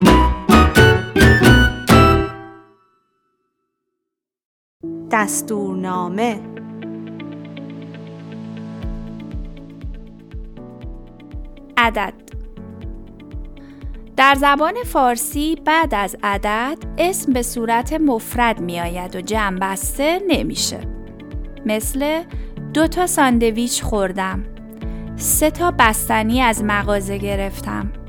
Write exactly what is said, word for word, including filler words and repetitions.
دستورنامه. عدد. در زبان فارسی بعد از عدد اسم به صورت مفرد می آید و جمع بسته نمیشه. مثل دو تا ساندویچ خوردم، سه تا بستنی از مغازه گرفتم.